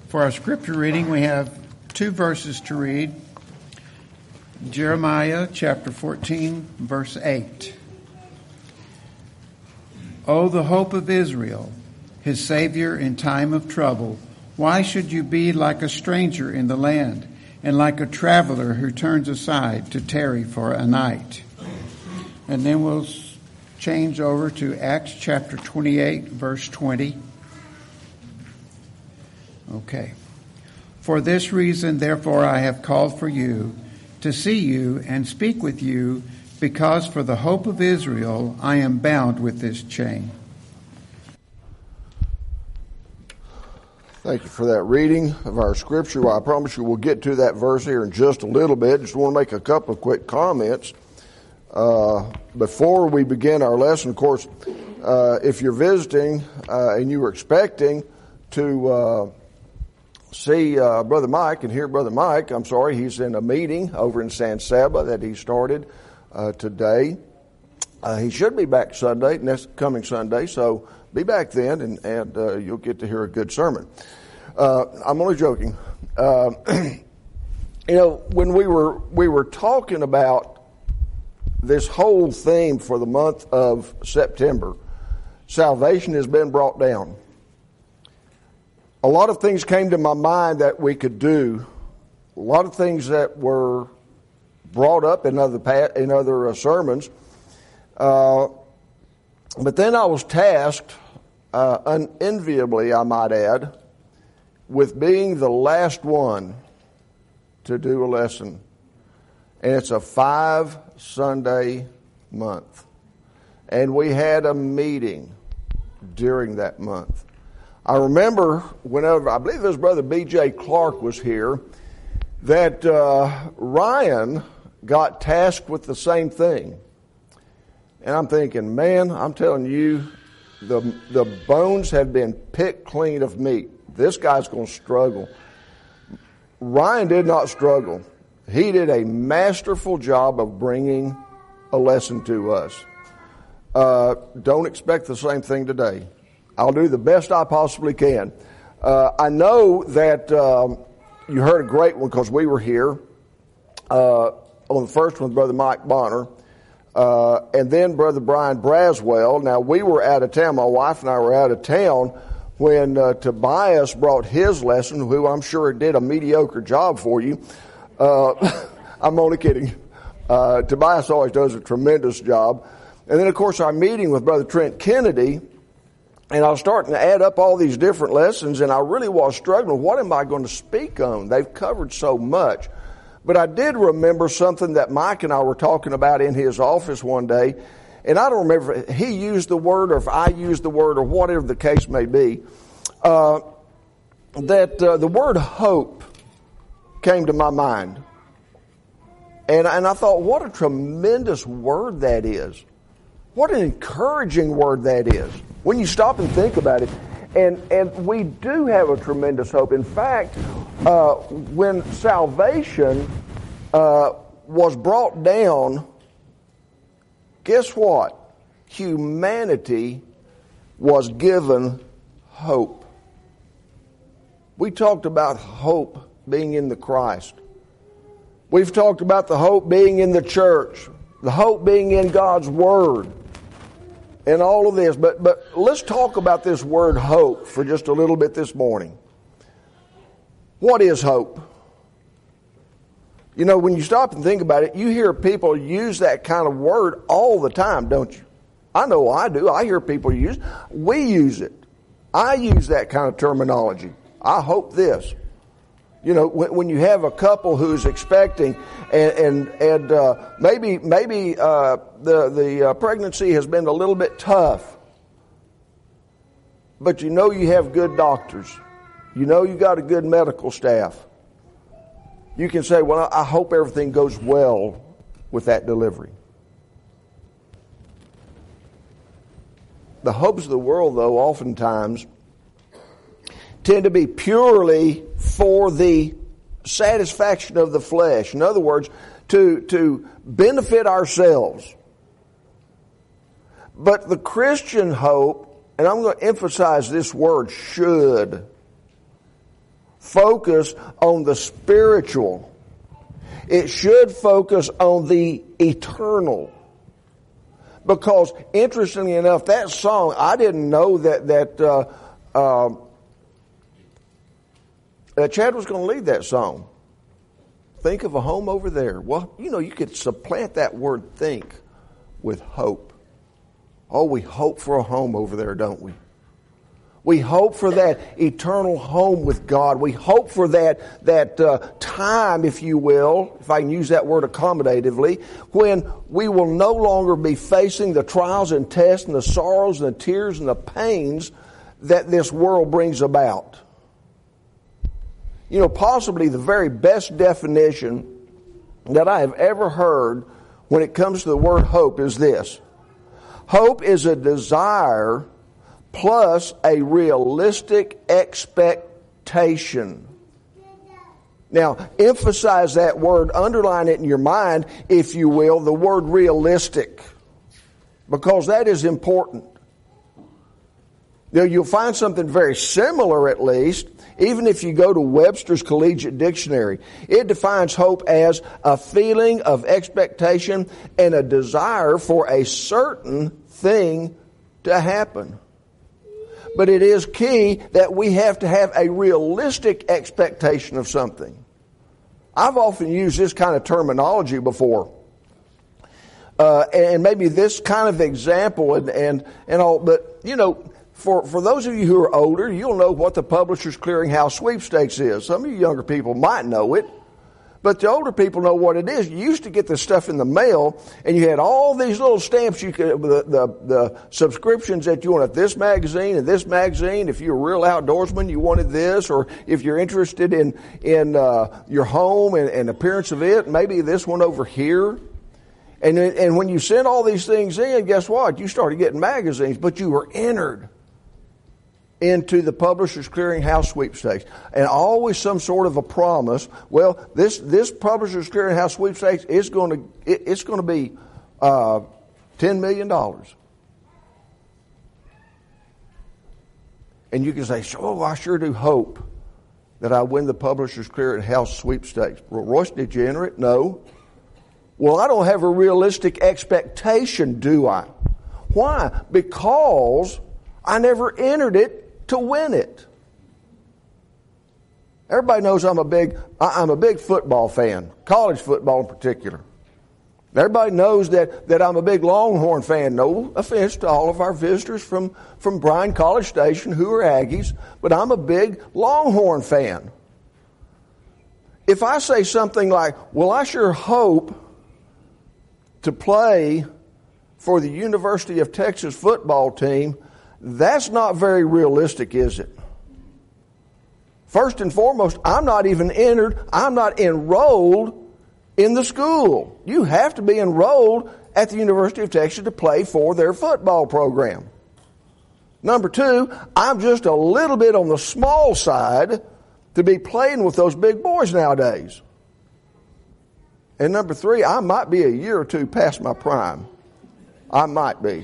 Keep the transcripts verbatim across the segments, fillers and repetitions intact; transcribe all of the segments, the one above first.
For our scripture reading, we have two verses to read. Jeremiah chapter fourteen, verse eight. O the hope of Israel, his Savior in time of trouble, why should you be like a stranger in the land, and like a traveler who turns aside to tarry for a night? And then we'll change over to Acts chapter twenty-eight, verse twenty. Okay. For this reason, therefore, I have called for you to see you and speak with you, because for the hope of Israel I am bound with this chain. Thank you for that reading of our scripture. Well, I promise you we'll get to that verse here in just a little bit. Just want to make a couple of quick comments. Uh, before we begin our lesson, of course, uh, if you're visiting uh, and you were expecting to uh, see uh, Brother Mike and hear Brother Mike, I'm sorry, he's in a meeting over in San Saba that he started uh, today. Uh, he should be back Sunday, next coming Sunday, so be back then and, and uh, you'll get to hear a good sermon. Uh, I'm only joking. Uh, you know, when we were we were talking about this whole theme for the month of September, salvation has been brought down. A lot of things came to my mind that we could do. A lot of things that were brought up in other in other uh, sermons. Uh, but then I was tasked, uh, unenviably, I might add, with being the last one to do a lesson. And it's a five Sunday month. And we had a meeting during that month. I remember whenever, I believe his brother B J Clark was here, that uh, Ryan got tasked with the same thing. And I'm thinking, man, I'm telling you, the the bones have been picked clean of meat. This guy's going to struggle. Ryan did not struggle. He did a masterful job of bringing a lesson to us. Uh, don't expect the same thing today. I'll do the best I possibly can. Uh, I know that um, you heard a great one because we were here uh, on the first one with Brother Mike Bonner, uh, and then Brother Brian Braswell. Now, we were out of town. My wife and I were out of town when uh, Tobias brought his lesson, who I'm sure did a mediocre job for you. Uh, I'm only kidding. Uh, Tobias always does a tremendous job. And then, of course, our meeting with Brother Trent Kennedy. And I was starting to add up all these different lessons, and I really was struggling. What am I going to speak on? They've covered so much. But I did remember something that Mike and I were talking about in his office one day, and I don't remember if he used the word or if I used the word or whatever the case may be, uh, that uh, the word hope came to my mind. And, and I thought, what a tremendous word that is. What an encouraging word that is. When you stop and think about it, and and we do have a tremendous hope. In fact, uh, when salvation uh, was brought down, guess what? Humanity was given hope. We talked about hope being in the Christ. We've talked about the hope being in the church, the hope being in God's Word. And all of this, but but let's talk about this word hope for just a little bit this morning. What is hope? You know, when you stop and think about it, you hear people use that kind of word all the time, don't you? I know I do. I hear people use, we use it. I use that kind of terminology. I hope this. You know, when, when you have a couple who's expecting, and and, and uh, maybe maybe uh, the the uh, pregnancy has been a little bit tough, but you know you have good doctors, you know you got a good medical staff. You can say, "Well, I hope everything goes well with that delivery." The hopes of the world, though, oftentimes tend to be purely for the satisfaction of the flesh. In other words, to, to benefit ourselves. But the Christian hope, and I'm going to emphasize this word, should, focus on the spiritual. It should focus on the eternal. Because, interestingly enough, that song, I didn't know that that uh, uh, that Chad was going to lead that song. Think of a home over there. Well, you know, you could supplant that word think with hope. Oh, we hope for a home over there, don't we? We hope for that eternal home with God. We hope for that, that uh, time, if you will, if I can use that word accommodatively, when we will no longer be facing the trials and tests and the sorrows and the tears and the pains that this world brings about. You know, possibly the very best definition that I have ever heard when it comes to the word hope is this. Hope is a desire plus a realistic expectation. Now, emphasize that word, underline it in your mind, if you will, the word realistic, because that is important. Now, you'll find something very similar, at least, even if you go to Webster's Collegiate Dictionary. It defines hope as a feeling of expectation and a desire for a certain thing to happen. But it is key that we have to have a realistic expectation of something. I've often used this kind of terminology before. Uh, and maybe this kind of example and, and, and all, but, you know, for, for those of you who are older, you'll know what the Publishers Clearinghouse Sweepstakes is. Some of you younger people might know it. But the older people know what it is. You used to get this stuff in the mail, and you had all these little stamps. You could the the, the subscriptions that you wanted, this magazine and this magazine. If you're a real outdoorsman, you wanted this, or if you're interested in in uh, your home and, and appearance of it, maybe this one over here. And and when you sent all these things in, guess what? You started getting magazines, but you were entered into the Publishers Clearinghouse Sweepstakes. And always some sort of a promise. Well, this this Publishers Clearinghouse Sweepstakes is going to it, it's going to be uh, ten million dollars. And you can say, "Oh, I sure do hope that I win the Publishers Clearinghouse Sweepstakes." Well, Royce, did you enter it? No. Well, I don't have a realistic expectation, do I? Why? Because I never entered it to win it. Everybody knows I'm a big I'm a big football fan, college football in particular. Everybody knows that, that I'm a big Longhorn fan. No offense to all of our visitors from, from Bryan College Station who are Aggies, but I'm a big Longhorn fan. If I say something like, well, I sure hope to play for the University of Texas football team, that's not very realistic, is it? First and foremost, I'm not even entered, I'm not enrolled in the school. You have to be enrolled at the University of Texas to play for their football program. Number two, I'm just a little bit on the small side to be playing with those big boys nowadays. And number three, I might be a year or two past my prime. I might be.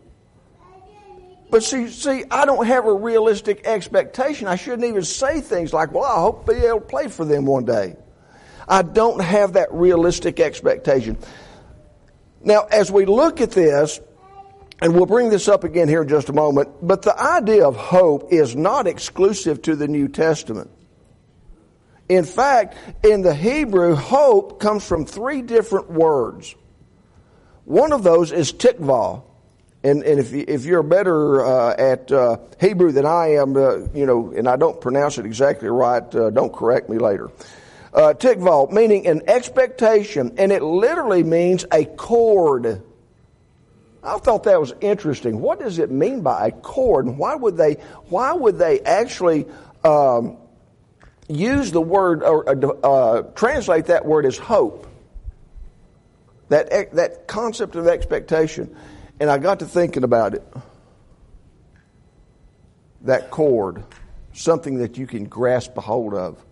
But see, see, I don't have a realistic expectation. I shouldn't even say things like, well, I hope to be able to play for them one day. I don't have that realistic expectation. Now, as we look at this, and we'll bring this up again here in just a moment, but the idea of hope is not exclusive to the New Testament. In fact, in the Hebrew, hope comes from three different words. One of those is tikvah. And, and if, you, if you're better uh, at uh, Hebrew than I am, uh, you know, and I don't pronounce it exactly right, uh, don't correct me later. Uh, tikvah, meaning an expectation, and it literally means a cord. I thought that was interesting. What does it mean by a cord? And why would they? Why would they actually um, use the word or uh, translate that word as hope? That that concept of expectation. And I got to thinking about it. That cord, something that you can grasp a hold of.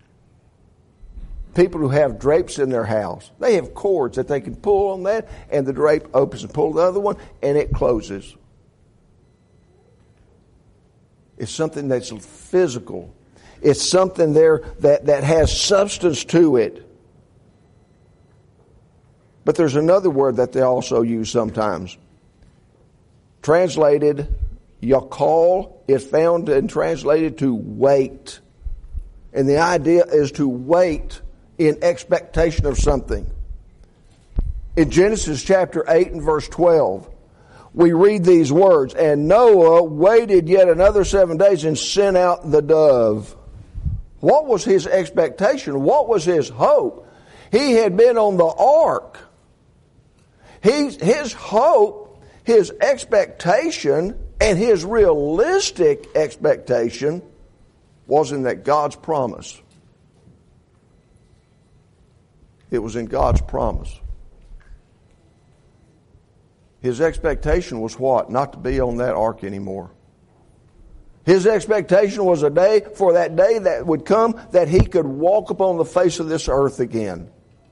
People who have drapes in their house, they have cords that they can pull on that, and the drape opens and pull the other one, and it closes. It's something that's physical. It's something there that, that has substance to it. But there's another word that they also use sometimes. Translated, yakal, is found and translated to wait. And the idea is to wait in expectation of something. In Genesis chapter eight and verse twelve, we read these words, and Noah waited yet another seven days and sent out the dove. What was his expectation? What was his hope? He had been on the ark. He, his hope, his expectation, and his realistic expectation was in that God's promise. It was in God's promise. His expectation was what? Not to be on that ark anymore. His expectation was a day, for that day that would come, that he could walk upon the face of this earth again.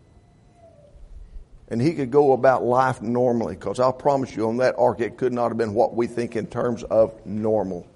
And he could go about life normally, because I'll promise you on that ark it could not have been what we think in terms of normal.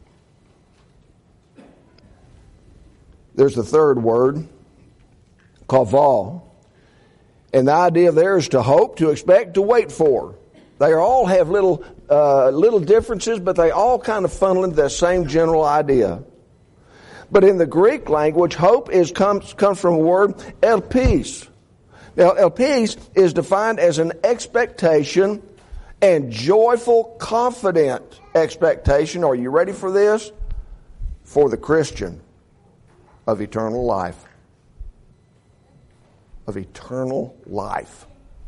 There's the third word, kaval. And the idea there is to hope, to expect, to wait for. They all have little uh, little differences, but they all kind of funnel into that same general idea. But in the Greek language, hope is comes comes from the word elpis. Now, elpis is defined as an expectation and joyful, confident expectation. Are you ready for this? For the Christian, of eternal life. Of eternal life.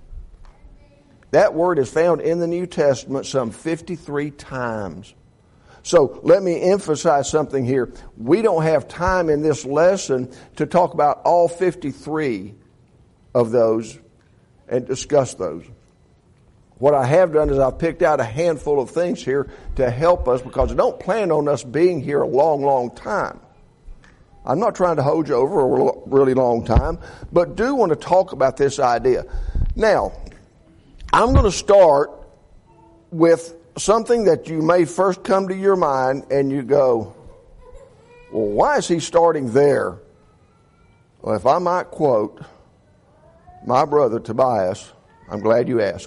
That word is found in the New Testament some fifty-three times. So let me emphasize something here. We don't have time in this lesson to talk about all fifty-three of those and discuss those. What I have done is I've picked out a handful of things here to help us, because I don't plan on us being here a long, long time. I'm not trying to hold you over a really long time, but do want to talk about this idea. Now, I'm going to start with something that you may first come to your mind and you go, well, why is he starting there? Well, if I might quote my brother Tobias, I'm glad you asked.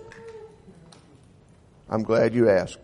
I'm glad you asked.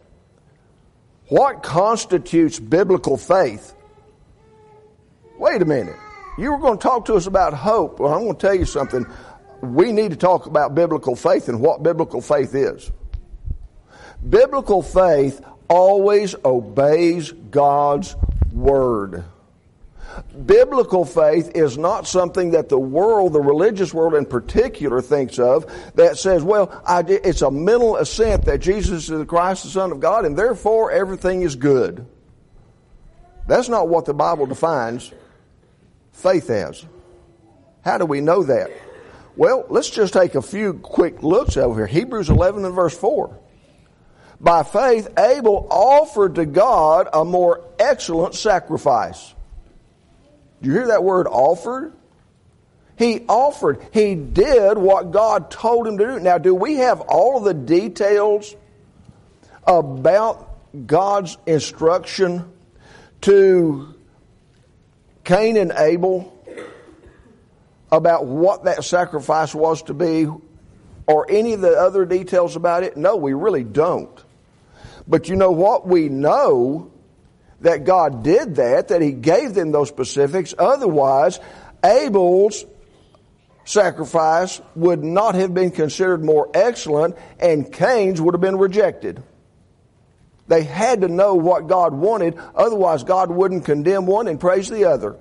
What constitutes biblical faith? Wait a minute. You were going to talk to us about hope. Well, I'm going to tell you something. We need to talk about biblical faith and what biblical faith is. Biblical faith always obeys God's word. Biblical faith is not something that the world, the religious world in particular, thinks of, that says, well, I, it's a mental assent that Jesus is the Christ, the Son of God, and therefore everything is good. That's not what the Bible defines faith as. How do we know that? Well, let's just take a few quick looks over here. Hebrews eleven and verse four. By faith, Abel offered to God a more excellent sacrifice. Do you hear that word offered? He offered. He did what God told him to do. Now, do we have all of the details about God's instruction to Cain and Abel about what that sacrifice was to be, or any of the other details about it? No, we really don't. But you know what? We know that God did that, that He gave them those specifics. Otherwise, Abel's sacrifice would not have been considered more excellent, and Cain's would have been rejected. They had to know what God wanted, otherwise God wouldn't condemn one and praise the other.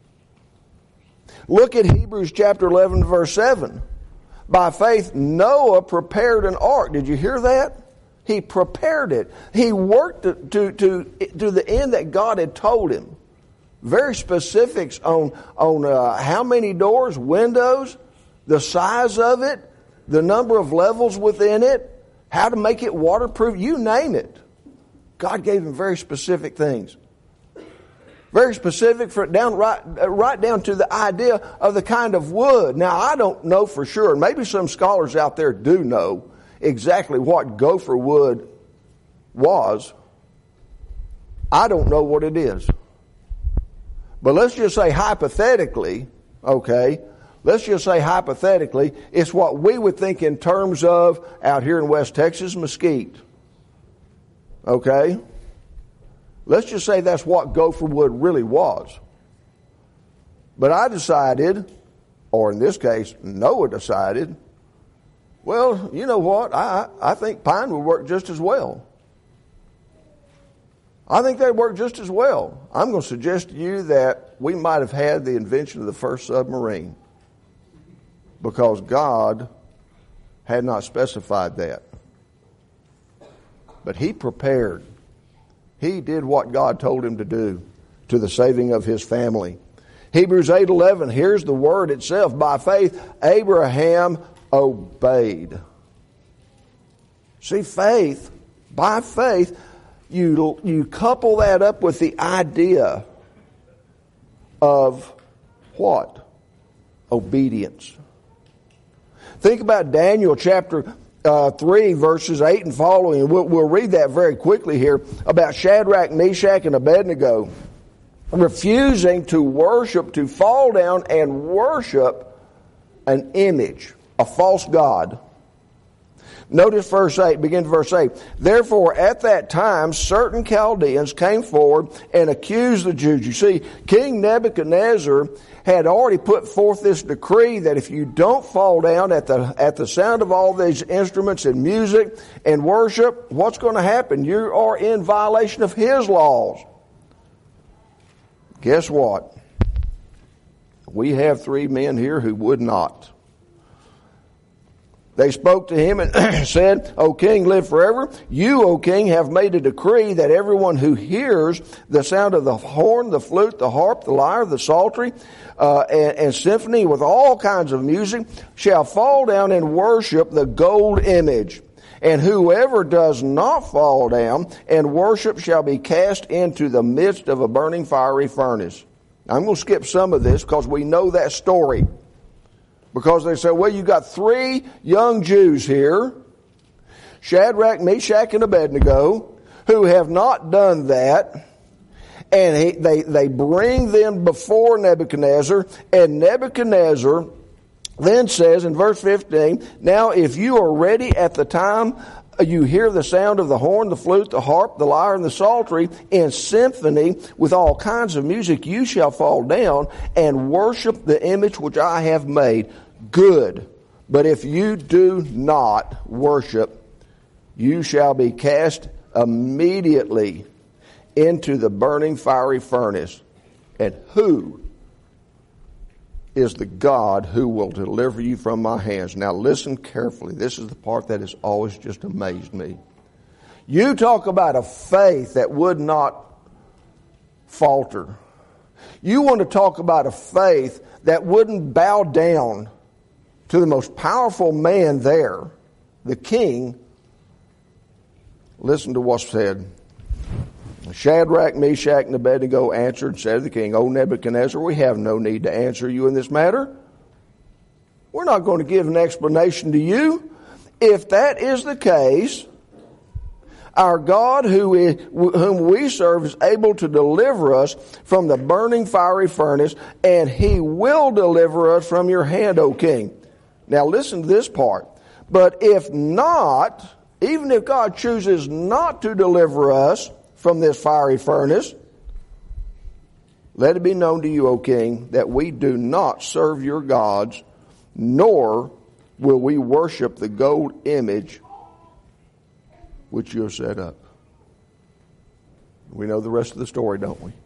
Look at Hebrews chapter eleven, verse seven. By faith, Noah prepared an ark. Did you hear that? He prepared it. He worked to, to, to, to the end that God had told him. Very specifics on, on uh, how many doors, windows, the size of it, the number of levels within it, how to make it waterproof, you name it. God gave him very specific things. Very specific, for down right, right down to the idea of the kind of wood. Now, I don't know for sure, and maybe some scholars out there do know exactly what gopher wood was. I don't know what it is. But let's just say hypothetically, okay, let's just say hypothetically, it's what we would think in terms of out here in West Texas, Mesquite. Okay? Let's just say that's what Gopherwood really was. But I decided, or in this case, Noah decided, well, you know what? I, I think Pine would work just as well. I think they'd work just as well. I'm going to suggest to you that we might have had the invention of the first submarine because God had not specified that. But he prepared. He did what God told him to do to the saving of his family. Hebrews eight eleven, here's the word itself. By faith, Abraham obeyed. See, faith, by faith, you, you couple that up with the idea of what? Obedience. Think about Daniel chapter uh, three, verses eight and following. We'll, we'll read that very quickly here about Shadrach, Meshach, and Abednego refusing to worship, to fall down and worship an image, a false god. Notice verse eight, begin to verse eight. Therefore, at that time, certain Chaldeans came forward and accused the Jews. You see, King Nebuchadnezzar had already put forth this decree that if you don't fall down at the at the sound of all these instruments and music and worship, what's going to happen? You are in violation of his laws. Guess what? We have three men here who would not. They spoke to him and said, O king, live forever. You, O king, have made a decree that everyone who hears the sound of the horn, the flute, the harp, the lyre, the psaltery, uh, and, and symphony with all kinds of music shall fall down and worship the gold image. And whoever does not fall down and worship shall be cast into the midst of a burning fiery furnace. I'm going to skip some of this because we know that story. Because they say, well, you got three young Jews here, Shadrach, Meshach, and Abednego, who have not done that. And he, they, they bring them before Nebuchadnezzar, and Nebuchadnezzar then says in verse fifteen, now if you are ready at the time you hear the sound of the horn, the flute, the harp, the lyre, and the psaltery in symphony with all kinds of music, you shall fall down and worship the image which I have made. Good. But if you do not worship, you shall be cast immediately into the burning fiery furnace. And who is the God who will deliver you from my hands? Now listen carefully. This is the part that has always just amazed me. You talk about a faith that would not falter. You want to talk about a faith that wouldn't bow down to the most powerful man there, the king. Listen to what's said. Shadrach, Meshach, and Abednego answered and said to the king, O Nebuchadnezzar, we have no need to answer you in this matter. We're not going to give an explanation to you. If that is the case, our God who is, whom we serve is able to deliver us from the burning fiery furnace, and he will deliver us from your hand, O king. Now listen to this part. But if not, even if God chooses not to deliver us from this fiery furnace, let it be known to you, O king, that we do not serve your gods, nor will we worship the gold image which you have set up. We know the rest of the story, don't we?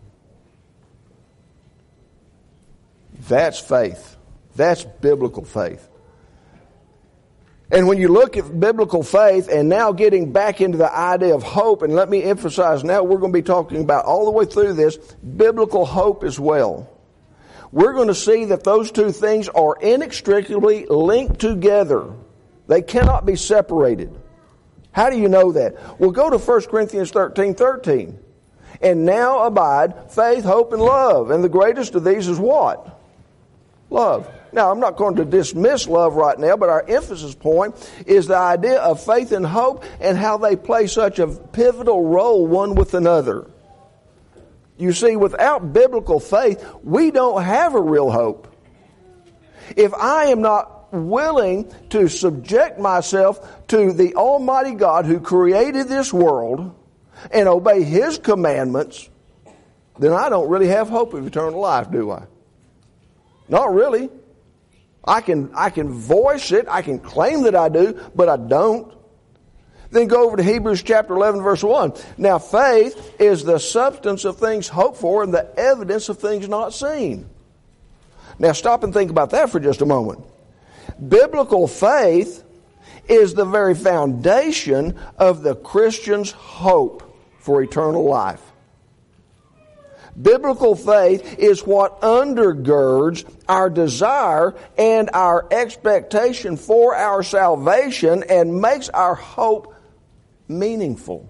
That's faith. That's biblical faith. And when you look at biblical faith and now getting back into the idea of hope, and let me emphasize now we're going to be talking about all the way through this, biblical hope as well. We're going to see that those two things are inextricably linked together. They cannot be separated. How do you know that? Well, go to First Corinthians thirteen thirteen. And now abide faith, hope, and love. And the greatest of these is what? Love. Now, I'm not going to dismiss love right now, but our emphasis point is the idea of faith and hope and how they play such a pivotal role one with another. You see, without biblical faith, we don't have a real hope. If I am not willing to subject myself to the Almighty God who created this world and obey His commandments, then I don't really have hope of eternal life, do I? Not really. I can, I can voice it, I can claim that I do, but I don't. Then go over to Hebrews chapter eleven, verse one. Now faith is the substance of things hoped for and the evidence of things not seen. Now stop and think about that for just a moment. Biblical faith is the very foundation of the Christian's hope for eternal life. Biblical faith is what undergirds our desire and our expectation for our salvation and makes our hope meaningful.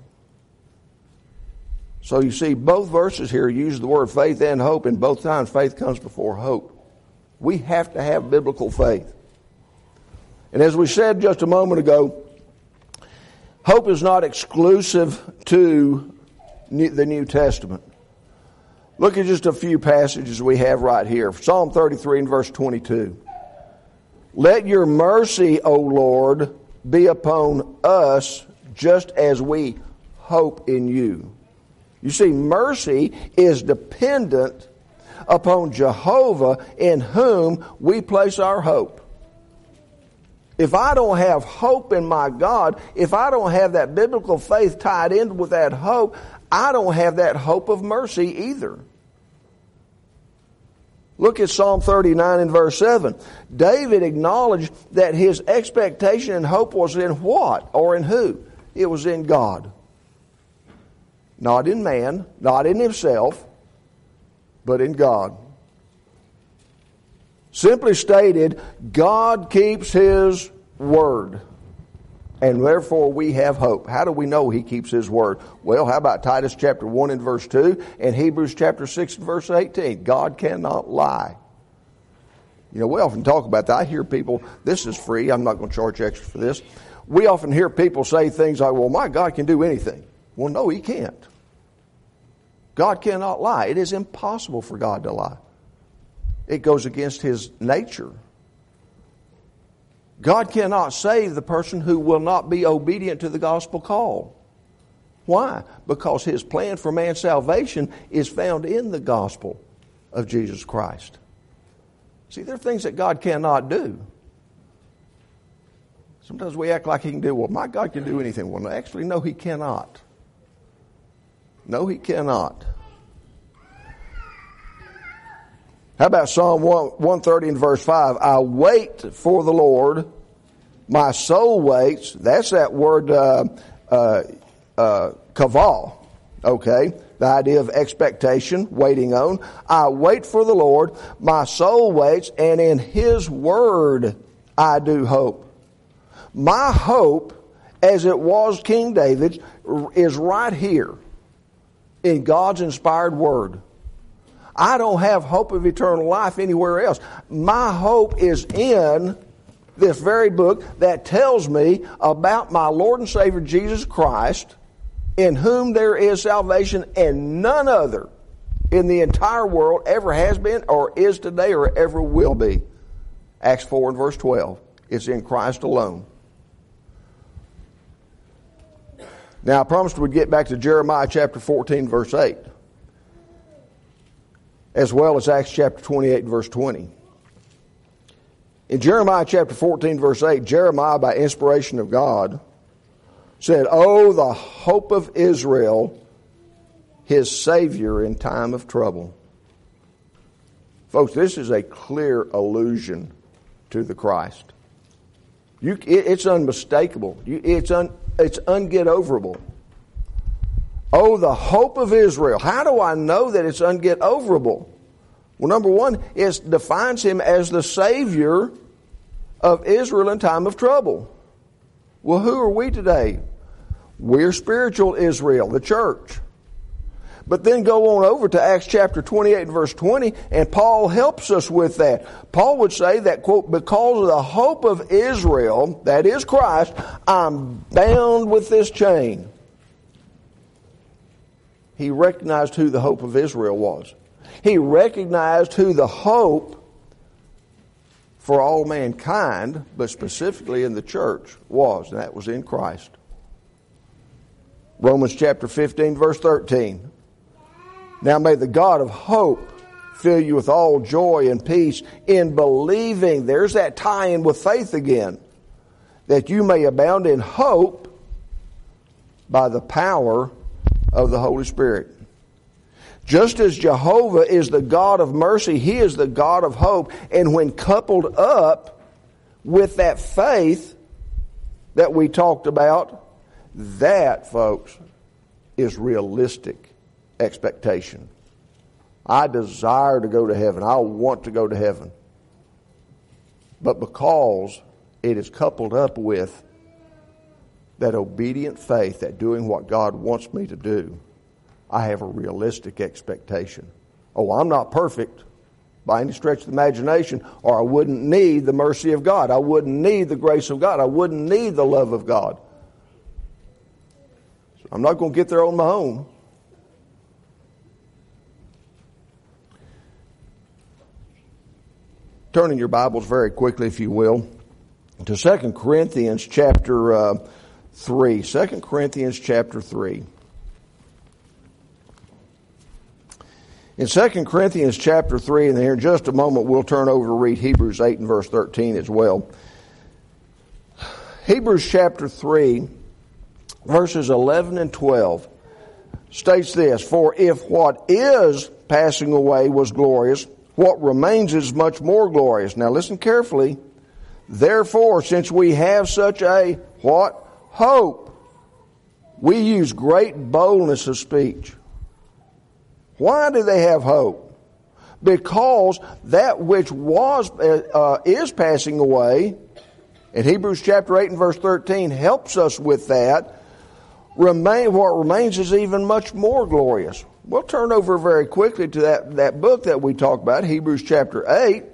So you see, both verses here use the word faith and hope, and both times faith comes before hope. We have to have biblical faith. And as we said just a moment ago, hope is not exclusive to the New Testament. Look at just a few passages we have right here. Psalm thirty-three and verse twenty-two. Let your mercy, O Lord, be upon us just as we hope in you. You see, mercy is dependent upon Jehovah in whom we place our hope. If I don't have hope in my God, if I don't have that biblical faith tied in with that hope, I don't have that hope of mercy either. Look at Psalm thirty-nine and verse seven. David acknowledged that his expectation and hope was in what or in who? It was in God. Not in man, not in himself, but in God. Simply stated, God keeps His word. And therefore we have hope. How do we know He keeps His word? Well, how about Titus chapter one and verse two and Hebrews chapter six and verse eighteen? God cannot lie. You know, we often talk about that. I hear people, this is free, I'm not going to charge extra for this. We often hear people say things like, well, my God can do anything. Well, no, He can't. God cannot lie. It is impossible for God to lie. It goes against His nature. God cannot save the person who will not be obedient to the gospel call. Why? Because His plan for man's salvation is found in the gospel of Jesus Christ. See, there are things that God cannot do. Sometimes we act like He can do, well, my God can do anything. Well, actually, no, He cannot. No, He cannot. How about Psalm one thirty and verse five? I wait for the Lord. My soul waits. That's that word uh, uh, uh, kaval. Okay? The idea of expectation, waiting on. I wait for the Lord. My soul waits, and in His word I do hope. My hope, as it was King David's, is right here in God's inspired word. I don't have hope of eternal life anywhere else. My hope is in this very book that tells me about my Lord and Savior Jesus Christ, in whom there is salvation, and none other in the entire world ever has been or is today or ever will be. Acts four and verse twelve. It's in Christ alone. Now I promised we'd get back to Jeremiah chapter fourteen verse eight. As well as Acts chapter twenty-eight, verse twenty. In Jeremiah chapter fourteen, verse eight, Jeremiah, by inspiration of God, said, "Oh, the hope of Israel, His Savior in time of trouble." Folks, this is a clear allusion to the Christ. You, it, it's unmistakable. You, it's, un, it's unget-overable. Oh, the hope of Israel. How do I know that it's unget-overable? Well, number one, it defines Him as the Savior of Israel in time of trouble. Well, who are we today? We're spiritual Israel, the church. But then go on over to Acts chapter twenty-eight and verse twenty, and Paul helps us with that. Paul would say that, quote, because of the hope of Israel, that is Christ, I'm bound with this chain. He recognized who the hope of Israel was. He recognized who the hope for all mankind, but specifically in the church, was, and that was in Christ. Romans chapter fifteen, verse thirteen. Now may the God of hope fill you with all joy and peace in believing. There's that tie-in with faith again. That you may abound in hope by the power of the Holy Spirit. Just as Jehovah is the God of mercy, He is the God of hope. And when coupled up with that faith that we talked about, that, folks, is realistic expectation. I desire to go to heaven. I want to go to heaven. But because it is coupled up with that obedient faith, that doing what God wants me to do, I have a realistic expectation. Oh, I'm not perfect by any stretch of the imagination, or I wouldn't need the mercy of God. I wouldn't need the grace of God. I wouldn't need the love of God. So I'm not going to get there on my own. Turning your Bibles very quickly, if you will, to Second Corinthians chapter uh, three. Second Corinthians chapter three. In Second Corinthians chapter three, and here in just a moment we'll turn over to read Hebrews eight and verse thirteen as well. Hebrews chapter three, verses eleven and twelve states this: For if what is passing away was glorious, what remains is much more glorious. Now listen carefully. Therefore, since we have such a, what? Hope. We use great boldness of speech. Why do they have hope? Because that which was uh, is passing away, and Hebrews chapter eight and verse thirteen helps us with that. Remain, what remains is even much more glorious. We'll turn over very quickly to that, that book that we talked about, Hebrews chapter eight.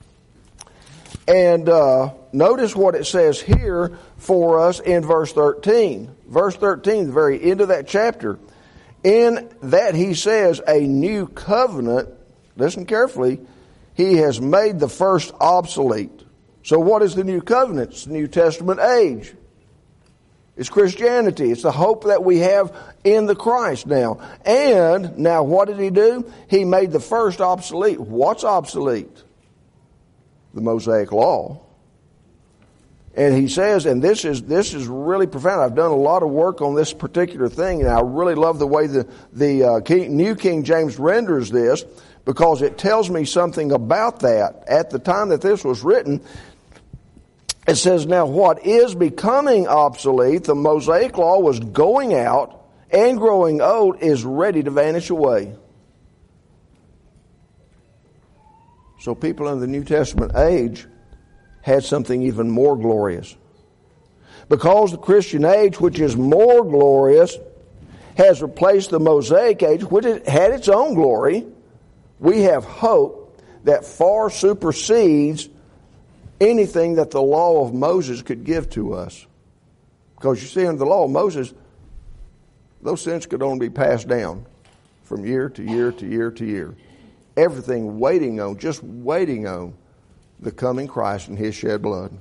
And uh, notice what it says here for us in verse thirteen. Verse thirteen, the very end of that chapter. In that he says, a new covenant, listen carefully, he has made the first obsolete. So what is the new covenant? It's the New Testament age. It's Christianity. It's the hope that we have in the Christ now. And now what did he do? He made the first obsolete. What's obsolete? The Mosaic Law. And he says, and this is this is really profound. I've done a lot of work on this particular thing, and I really love the way the, the uh, King, New King James renders this, because it tells me something about that. At the time that this was written, it says, now what is becoming obsolete, the Mosaic Law was going out and growing old, is ready to vanish away. So people in the New Testament age had something even more glorious. Because the Christian age, which is more glorious, has replaced the Mosaic age, which had its own glory, we have hope that far supersedes anything that the law of Moses could give to us. Because you see, under the law of Moses, those sins could only be passed down from year to year to year to year. Everything waiting on, just waiting on the coming Christ and His shed blood.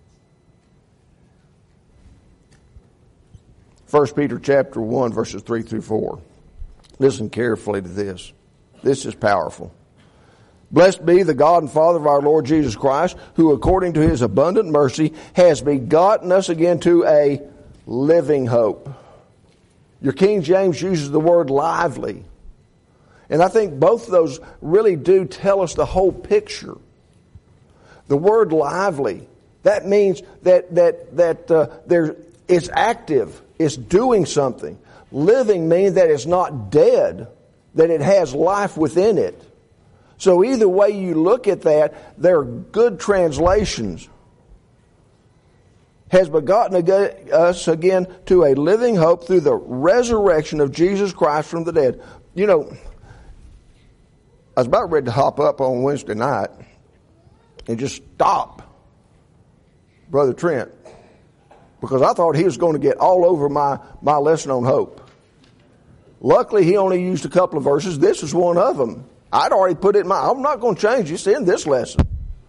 First Peter chapter one, verses three through four. Listen carefully to this. This is powerful. Blessed be the God and Father of our Lord Jesus Christ, who according to His abundant mercy has begotten us again to a living hope. Your King James uses the word lively. And I think both of those really do tell us the whole picture. The word lively, that means that that that uh, there it's active, it's doing something. Living means that it's not dead, that it has life within it. So either way you look at that, they're good translations. Has begotten us again to a living hope through the resurrection of Jesus Christ from the dead. You know, I was about ready to hop up on Wednesday night and just stop Brother Trent, because I thought he was going to get all over my, my lesson on hope. Luckily, he only used a couple of verses. This is one of them. I'd already put it in my, I'm not going to change it. It's in this lesson.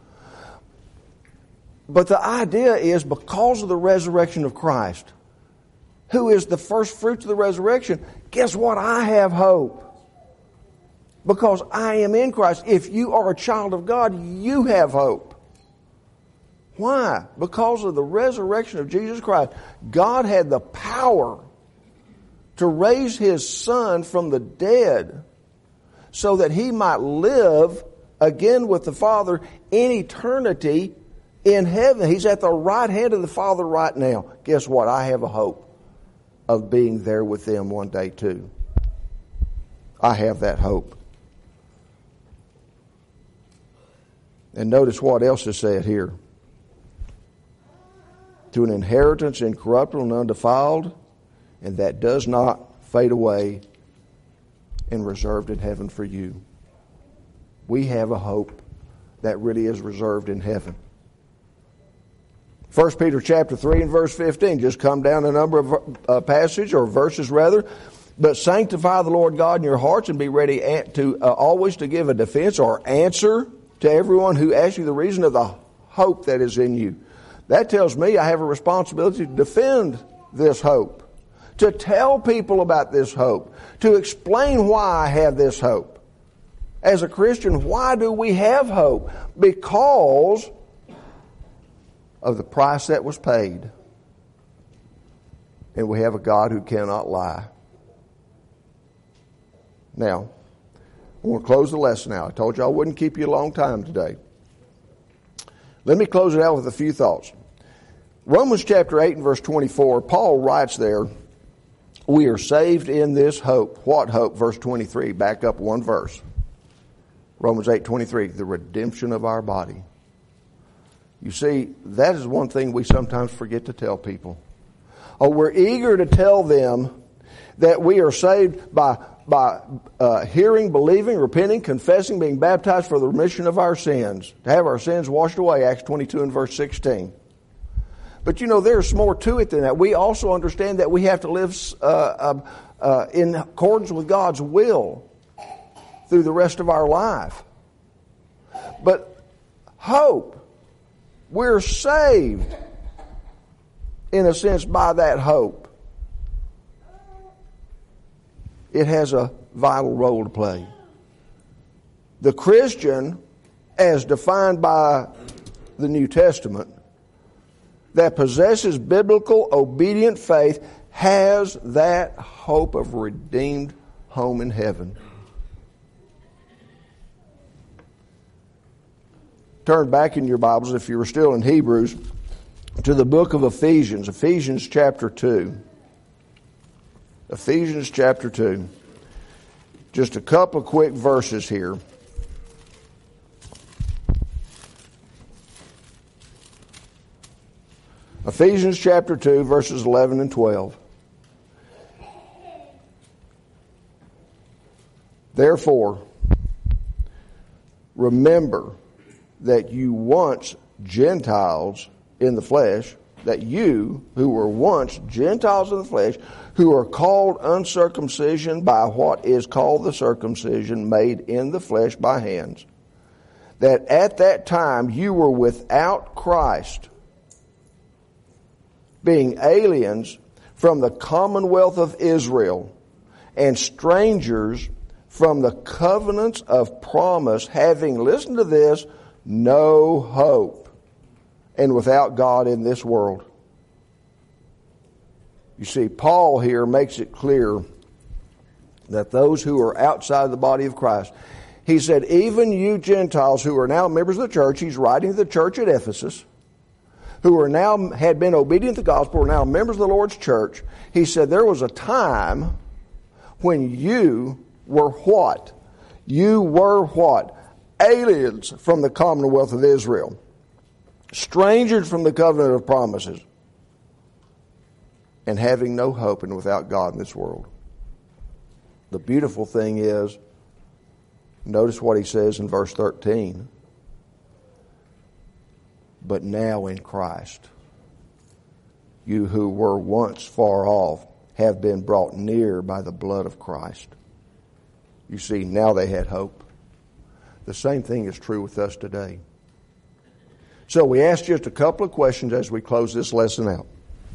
But the idea is because of the resurrection of Christ, who is the first fruits of the resurrection, guess what? I have hope. Because I am in Christ. If you are a child of God, you have hope. Why? Because of the resurrection of Jesus Christ. God had the power to raise His Son from the dead so that He might live again with the Father in eternity in heaven. He's at the right hand of the Father right now. Guess what? I have a hope of being there with them one day too. I have that hope. And notice what else is said here. To an inheritance incorruptible and undefiled, and that does not fade away, and reserved in heaven for you. We have a hope that really is reserved in heaven. First Peter chapter three and verse fifteen, just come down a number of uh, passages or verses rather. But sanctify the Lord God in your hearts and be ready to uh, always to give a defense or answer to everyone who asks you the reason of the hope that is in you. That tells me I have a responsibility to defend this hope, to tell people about this hope, to explain why I have this hope. As a Christian, why do we have hope? Because of the price that was paid. And we have a God who cannot lie. Now, I want to close the lesson now. I told you I wouldn't keep you a long time today. Let me close it out with a few thoughts. Romans chapter eight and verse twenty-four, Paul writes there, we are saved in this hope. What hope? Verse twenty-three, back up one verse. Romans eight twenty-three, the redemption of our body. You see, that is one thing we sometimes forget to tell people. Oh, we're eager to tell them that we are saved by by uh, hearing, believing, repenting, confessing, being baptized for the remission of our sins. To have our sins washed away, Acts twenty-two and verse sixteen. But you know, there's more to it than that. We also understand that we have to live uh, uh, uh, in accordance with God's will through the rest of our life. But hope, we're saved in a sense by that hope. It has a vital role to play. The Christian, as defined by the New Testament, that possesses biblical obedient faith has that hope of a redeemed home in heaven. Turn back in your Bibles, if you were still in Hebrews, to the book of Ephesians, Ephesians chapter two. Ephesians chapter two. Just a couple of quick verses here. Ephesians chapter two, verses eleven and twelve. Therefore, remember that you once Gentiles in the flesh, that you who were once Gentiles in the flesh, who are called uncircumcision by what is called the circumcision made in the flesh by hands, that at that time you were without Christ, being aliens from the commonwealth of Israel and strangers from the covenants of promise, having, listen to this, no hope, and without God in this world. You see, Paul here makes it clear that those who are outside the body of Christ, he said, even you Gentiles who are now members of the church, he's writing to the church at Ephesus, who are now had been obedient to the gospel, are now members of the Lord's church. He said there was a time when you were what? You were what? Aliens from the commonwealth of Israel. Strangers from the covenant of promises. And having no hope and without God in this world. The beautiful thing is, notice what he says in verse thirteen. But now in Christ, you who were once far off have been brought near by the blood of Christ. You see, now they had hope. The same thing is true with us today. So we asked just a couple of questions as we close this lesson out.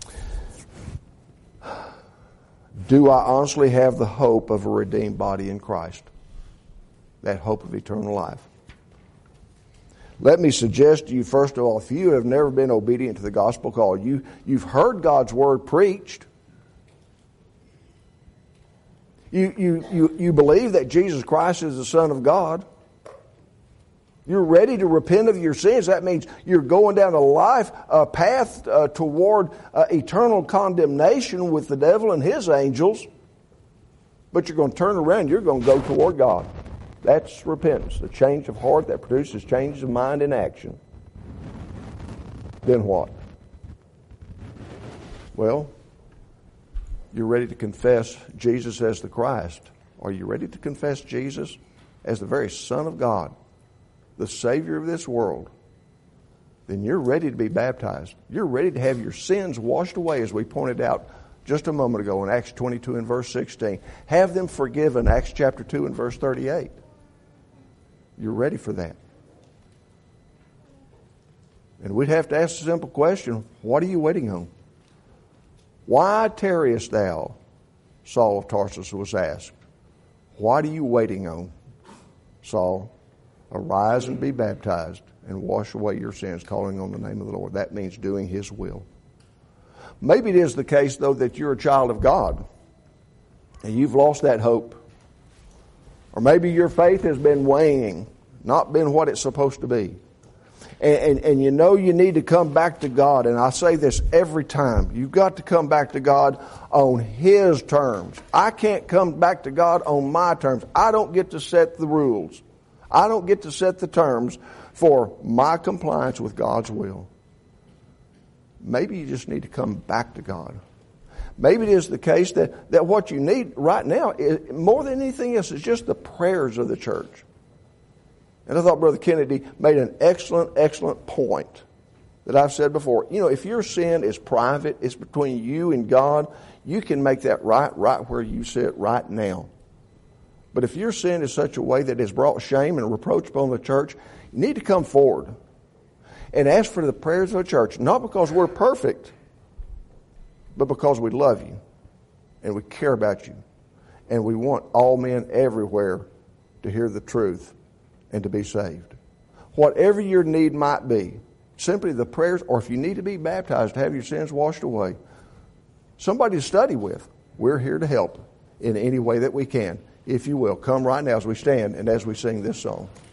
Do I honestly have the hope of a redeemed body in Christ? That hope of eternal life. Let me suggest to you, first of all, if you have never been obedient to the gospel call, you, you've heard God's word preached. You, you, you, you believe that Jesus Christ is the Son of God. You're ready to repent of your sins. That means you're going down a life, a path uh, toward uh, eternal condemnation with the devil and his angels. But you're going to turn around. You're going to go toward God. That's repentance, a change of heart that produces changes of mind and action. Then what? Well, you're ready to confess Jesus as the Christ. Are you ready to confess Jesus as the very Son of God, the Savior of this world? Then you're ready to be baptized. You're ready to have your sins washed away, as we pointed out just a moment ago in Acts twenty-two and verse sixteen. Have them forgiven, Acts chapter two and verse thirty-eight. You're ready for that. And we'd have to ask the simple question, what are you waiting on? Why tarriest thou? Saul of Tarsus was asked. What are you waiting on, Saul? Arise and be baptized and wash away your sins, calling on the name of the Lord. That means doing His will. Maybe it is the case, though, that you're a child of God and you've lost that hope. Or maybe your faith has been waning, not been what it's supposed to be. And, and, and you know you need to come back to God. And I say this every time. You've got to come back to God on His terms. I can't come back to God on my terms. I don't get to set the rules. I don't get to set the terms for my compliance with God's will. Maybe you just need to come back to God. Maybe it is the case that, that what you need right now, is, more than anything else, is just the prayers of the church. And I thought Brother Kennedy made an excellent, excellent point that I've said before. You know, if your sin is private, it's between you and God, you can make that right, right where you sit right now. But if your sin is such a way that has brought shame and reproach upon the church, you need to come forward and ask for the prayers of the church, not because we're perfect, but because we love you and we care about you and we want all men everywhere to hear the truth and to be saved. Whatever your need might be, simply the prayers, or if you need to be baptized to have your sins washed away, somebody to study with, we're here to help in any way that we can. If you will, come right now as we stand and as we sing this song.